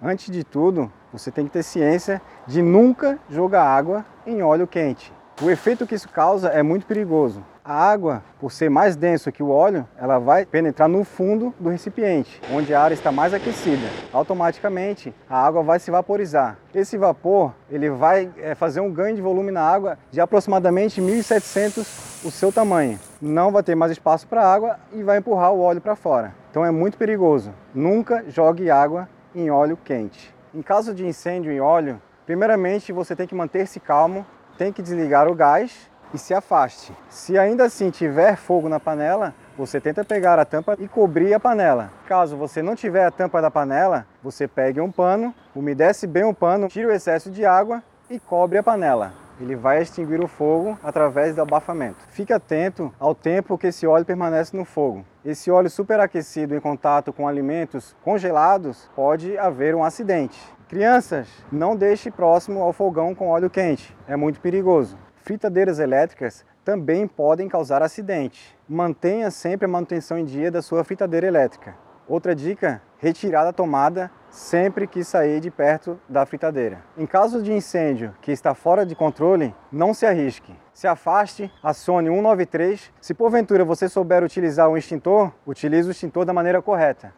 Antes de tudo, você tem que ter ciência de nunca jogar água em óleo quente. O efeito que isso causa é muito perigoso. A água, por ser mais densa que o óleo, ela vai penetrar no fundo do recipiente, onde a área está mais aquecida. Automaticamente, a água vai se vaporizar. Esse vapor, ele vai fazer um ganho de volume na água de aproximadamente 1.700 o seu tamanho. Não vai ter mais espaço para a água e vai empurrar o óleo para fora. Então é muito perigoso. Nunca jogue água em óleo quente. Em caso de incêndio em óleo, primeiramente você tem que manter-se calmo, tem que desligar o gás e se afaste. Se ainda assim tiver fogo na panela, você tenta pegar a tampa e cobrir a panela. Caso você não tiver a tampa da panela, você pegue um pano, umedece bem o pano, tire o excesso de água e cobre a panela. Ele vai extinguir o fogo através do abafamento. Fique atento ao tempo que esse óleo permanece no fogo. Esse óleo superaquecido em contato com alimentos congelados pode haver um acidente. Crianças, não deixe próximo ao fogão com óleo quente, é muito perigoso. Fritadeiras elétricas também podem causar acidente. Mantenha sempre a manutenção em dia da sua fritadeira elétrica. Outra dica, retirar da tomada sempre que sair de perto da fritadeira. Em caso de incêndio que está fora de controle, não se arrisque. Se afaste, acione 193. Se porventura você souber utilizar o extintor, utilize o extintor da maneira correta.